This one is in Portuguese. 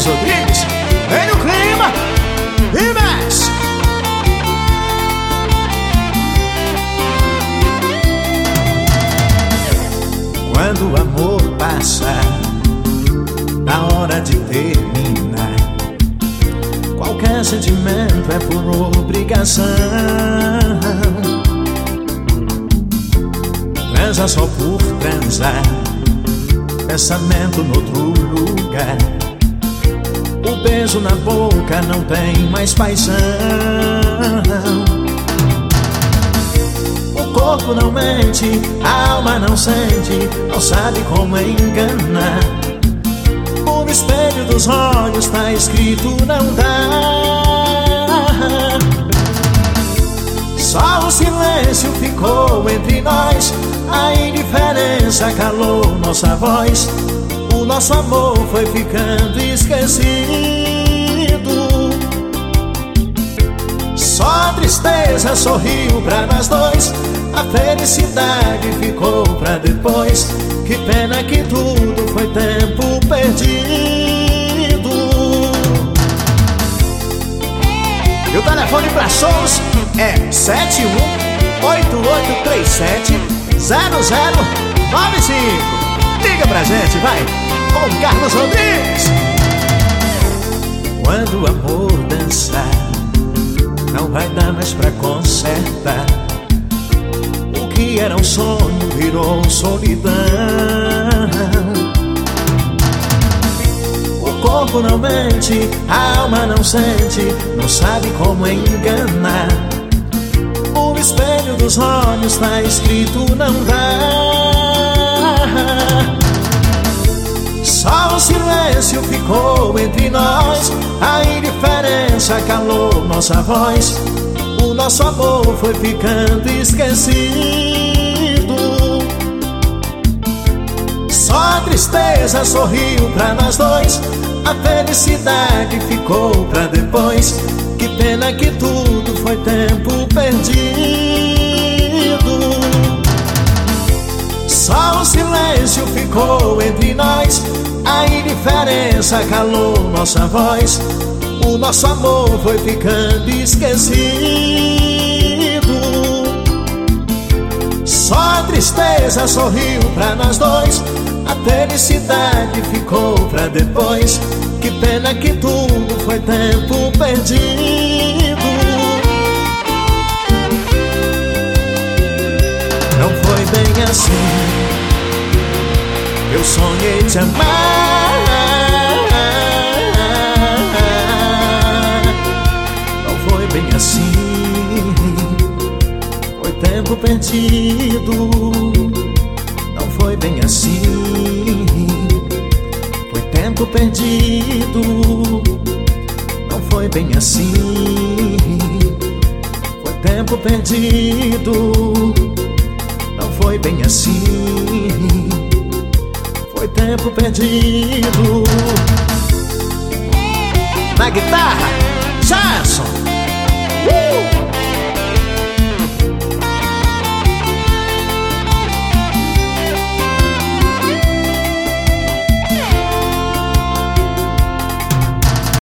Carlos Rodrigues. Vem no clima e mexe. Quando o amor passar, na hora de terminar, qualquer sentimento é por obrigação. Transa só por transar, pensamento no outro lugar. O beijo na boca não tem mais paixão. O corpo não mente, a alma não sente, não sabe como enganar. No espelho dos olhos tá escrito não dá. Só o silêncio ficou entre nós, a indiferença calou nossa voz. O nosso amor foi ficando esquecido. Só a tristeza sorriu pra nós dois, a felicidade ficou pra depois. Que pena que tudo foi tempo perdido. E o telefone pra shows é 7188370095. Liga pra gente, vai, com Carlos Rodrigues. Quando o amor dançar, não vai dar mais pra consertar. O que era um sonho virou solidão. O corpo não mente, a alma não sente, não sabe como enganar. No espelho dos olhos tá escrito não dá. Só o silêncio ficou entre nós, a indiferença calou nossa voz. O nosso amor foi ficando esquecido. Só a tristeza sorriu pra nós dois, a felicidade ficou pra depois. Que pena que tudo foi tempo perdido. Só o silêncio ficou entre nós, a indiferença calou nossa voz. O nosso amor foi ficando esquecido. Só a tristeza sorriu pra nós dois, a felicidade ficou pra depois. Que pena que tudo foi tempo perdido. Não foi bem assim, eu sonhei te amar. Não foi bem assim, foi tempo perdido. Não foi bem assim, foi tempo perdido. Não foi bem assim, foi tempo perdido. Não foi bem assim, foi tempo perdido. Na guitarra, Jason.